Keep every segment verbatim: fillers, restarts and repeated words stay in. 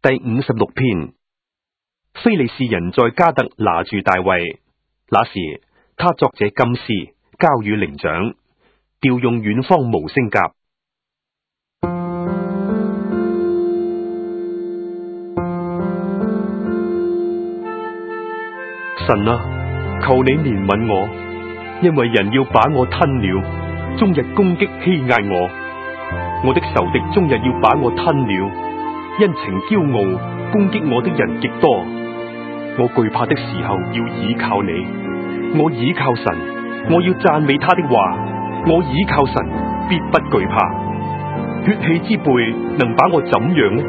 第五十六篇。非利士人在加特拿住大衛，那時他作這金詩，交與伶長，調用遠方無聲鴿。神啊，求你憐憫我，因為人要把我吞了，終日攻擊欺壓我。我的仇敵終日要把我吞了，因情驕傲攻擊我的人極多。我懼怕的時候要倚靠你，我倚靠神，我要讚美他的話，我倚靠神必不懼怕。血氣之輩能把我怎樣呢？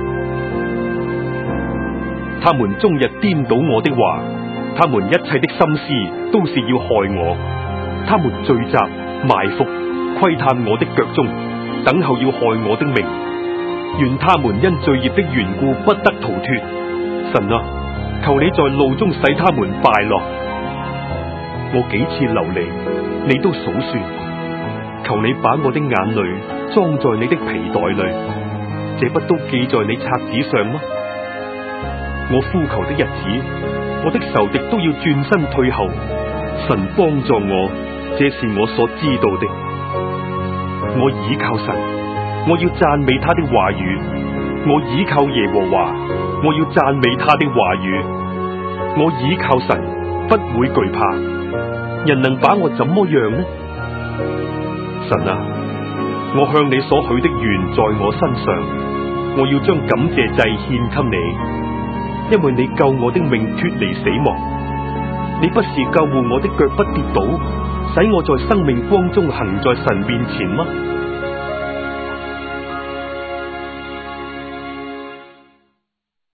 他們終日顛倒我的話，他們一切的心思都是要害我。他們聚集埋伏，窺探我的腳蹤，等候要害我的命。願他們因罪孽的緣故不得逃脫。神啊，求你在路中使他們敗落。我幾次流離，你都數算。求你把我的眼淚裝在你的皮袋裏，這不都記在你冊子上嗎？我呼求的日子，我的仇敵都要轉身退後。神幫助我，這是我所知道的。我倚靠神，我要讚美他的話語。我倚靠耶和華，我要讚美他的話語。我倚靠神，不會懼怕。人能把我怎麼樣呢？神啊，我向你所許的願在我身上，我要將感謝祭獻給你，因為你救我的命脫離死亡。你不是救護我的腳不跌倒，使我在生命光中行在神面前嗎？